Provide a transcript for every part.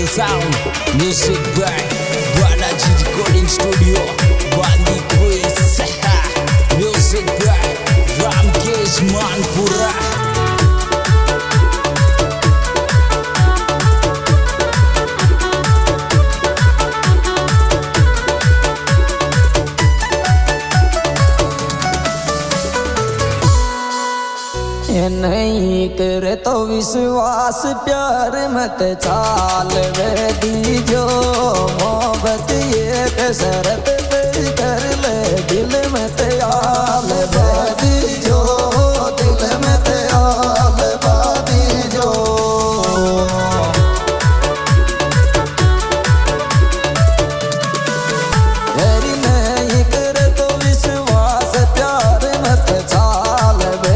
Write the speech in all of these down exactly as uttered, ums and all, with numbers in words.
Sound, music by Balaji Recording Studio, Bandi Quiz, music by Ramkesh Manpura. नहीं करे तो विश्वास प्यार मत चाल वे दीजो मोहब्बत ये कसरत कर ले दिल मत आल वे दीजो दिल मत आल बा दीजो तेरी नहीं करे तो विश्वास प्यार मत चाल वे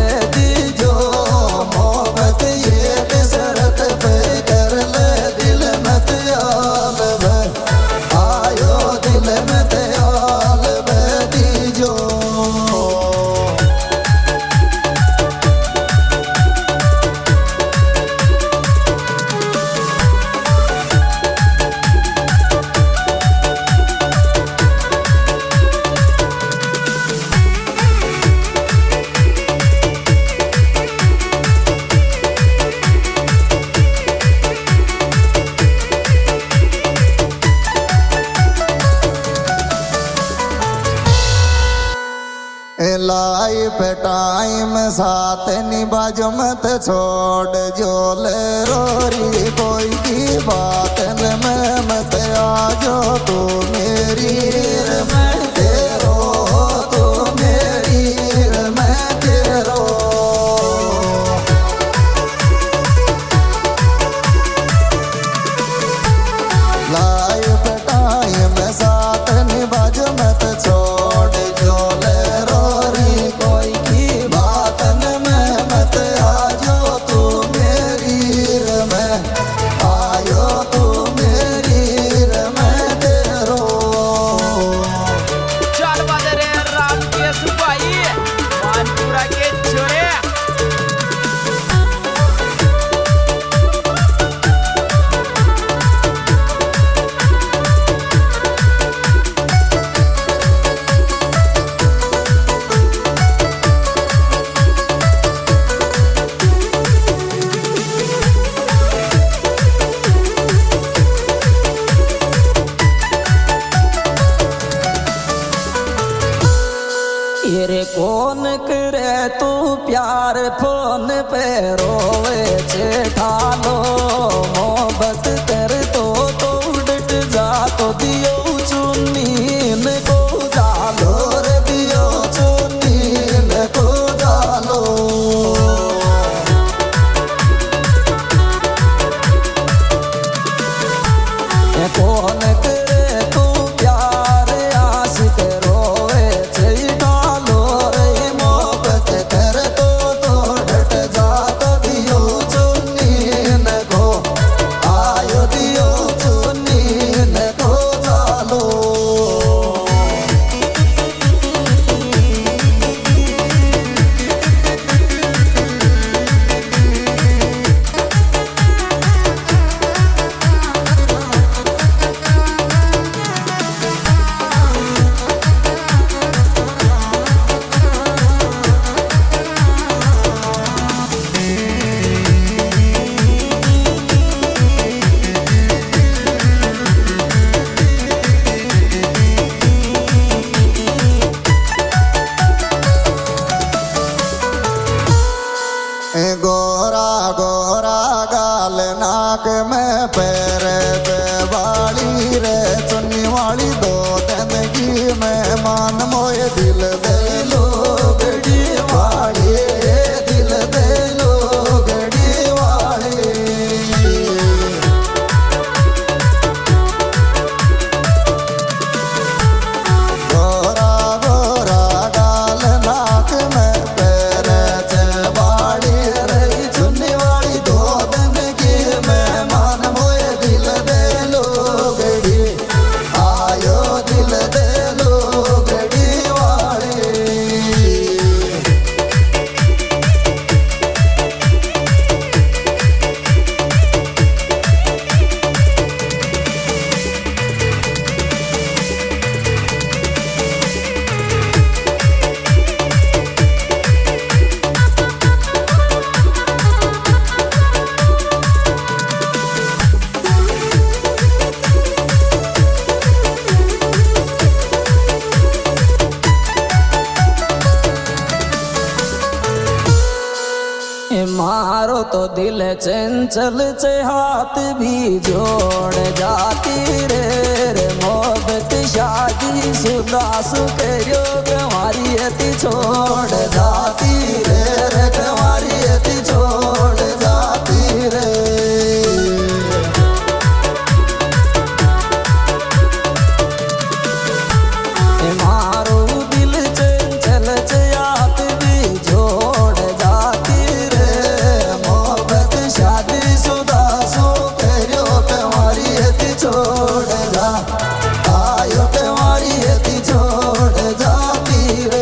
लाइफ टाइम साथ निभाज मत छोड़ जो ले रोरी कोई की बात न मैं मत आजो तू मेरी मैं तेरो तू मेरी मैं तेरो लाइफ टाइम साथ निभाज मत छोड़ जो ले रे कौन करे तू प्यार फोन पे रोवे छे ठालो मोहब्बत कर तो तो उड़ट जा तो दियो चुन्नीन को जालो रे दियो चुन्नीन को जालो कौन करे तू प्यार आशिक रोवे छे गोरा गोरा गाल नाक में पैर पे वाली रे चुन्नी वाली दो तनगी में मान मोए दिल दे लो गड़ी वाली दिल दे लो गड़ी वाली गोरा गोरा गाल नाक में पैर से वाली चुन्नी वाली दो दिन की मैं मान मोए दिल मारो तो दिल चंचल से हाथ भी जोड़ जाती रे रे मोहब्बत शादी सुदा सुख योग हमारी अति छोड़ जाती रे रे हमारी अति छोड़ जाती रे। मारो दिल चंचल से हाथ भी जोड़ जाती रे मोहब्बत शादी सुदा सुख योग हमारी अति छोड़ जा आयो तुम्हारी अति छोड़ जाती रे।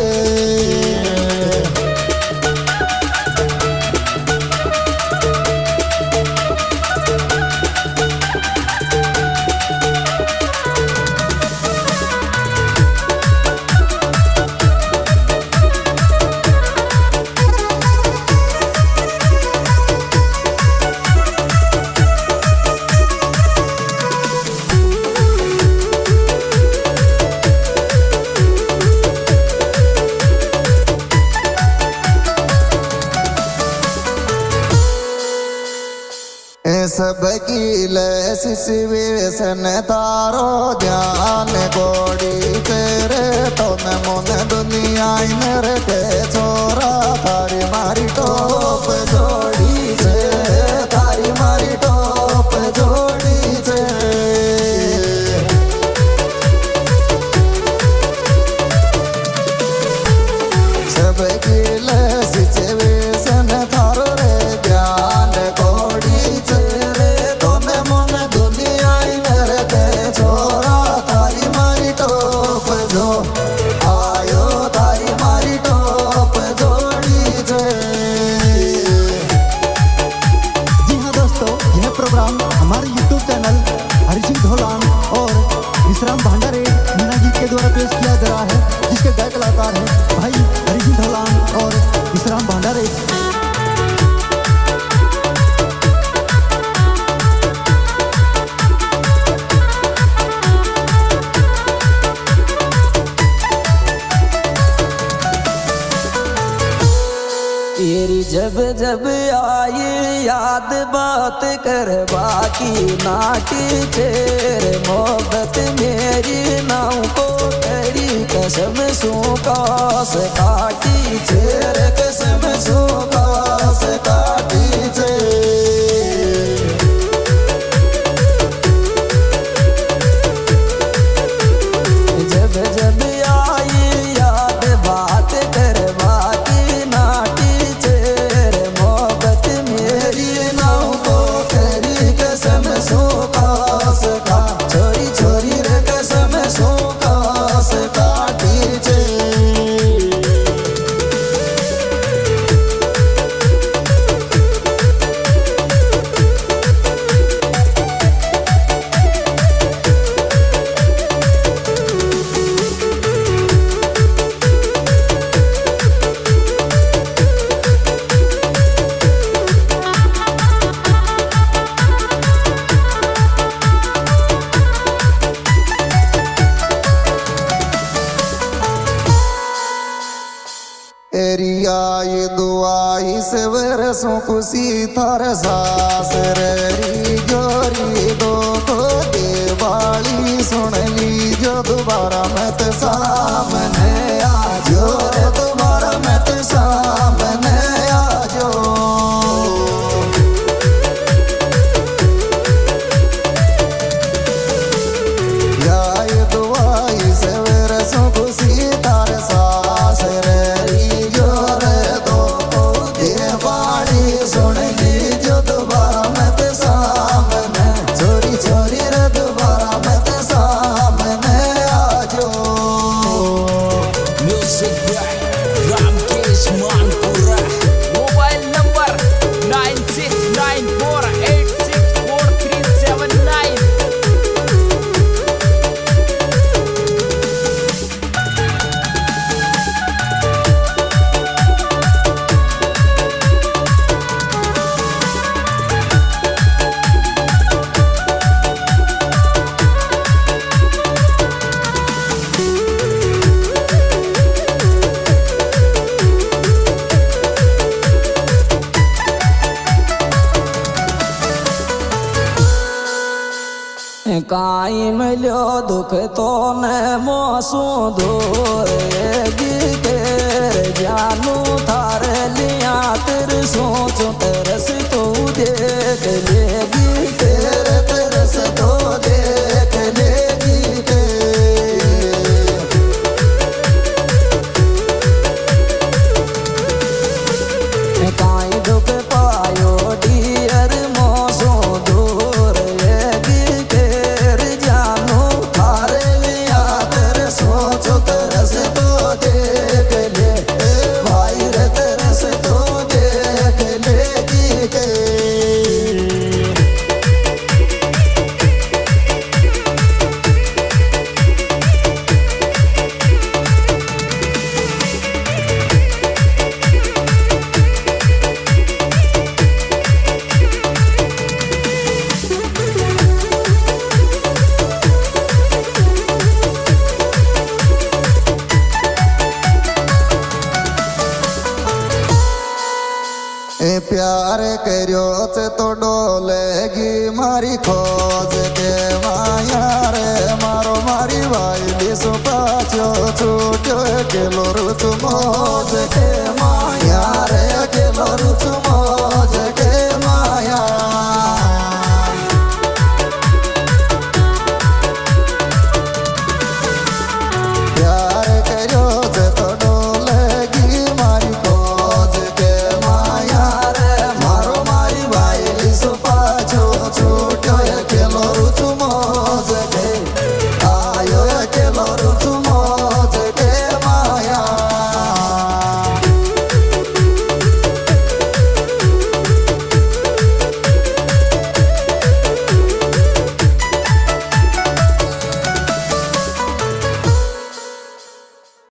सबकी लसिवेशन तारो ध्यान गोड़ी तेरे तो मैं मन दुनिया नर के छोरा थारी मारी टोप जोड़ी से थारी मारी टोप जोड़ी से। सबकी लसिवेशन तारो रे ध्यान गोड़ी हमारे यूट्यूब चैनल हरिसिंह ढोलान और विश्राम भंडारे मीना जी के द्वारा पेश किया जा रहा है, जिसके गायक कलाकार हैं भाई हरिसिंह ढोलान और विश्राम भंडारे। तेरी जब जब आई याद बात कर बाकी नाटी तेरे मोहब्बत मेरी नाव को तेरी कसम सूकास काटी तेरे कसम सूकास काटी थे। जब जब आई याद बात कर बाकी नाटी सूकास का छोरी छोरी रे कसम सूकास काटी छे। तेरी आई दुआई से वरसों खुशी थार सास री जोरी दो को देवाली सुन ली जो दोबारा मत सामने आजो रे दोबारा मत सामने आजो। आई दुआई से वरसों खुशी थार सास री सुन ली जो दोबारा मत सामने छोरी छोरी रे दोबारा मत सामने आजो। काई मिलो दुख तो न मोसू धोएगी तेरे जानू थारे लिया तेरे सोचो तरस तो देख लेगी तेरे तरस तो देख लेगी के काई दुख पायो डियर मोसो दूर लेगी तेरे जानू थारे लिया तेरे सोचो तरस तो देख ले भाई रे तरस तो देख लेगी के ए प्यार करियो से तो डोलेगी मारी खोज के माया रे मारो मारी वाइली सुपाचो छूटो के लोरु तुम मोज के माया रे के लोरु तुम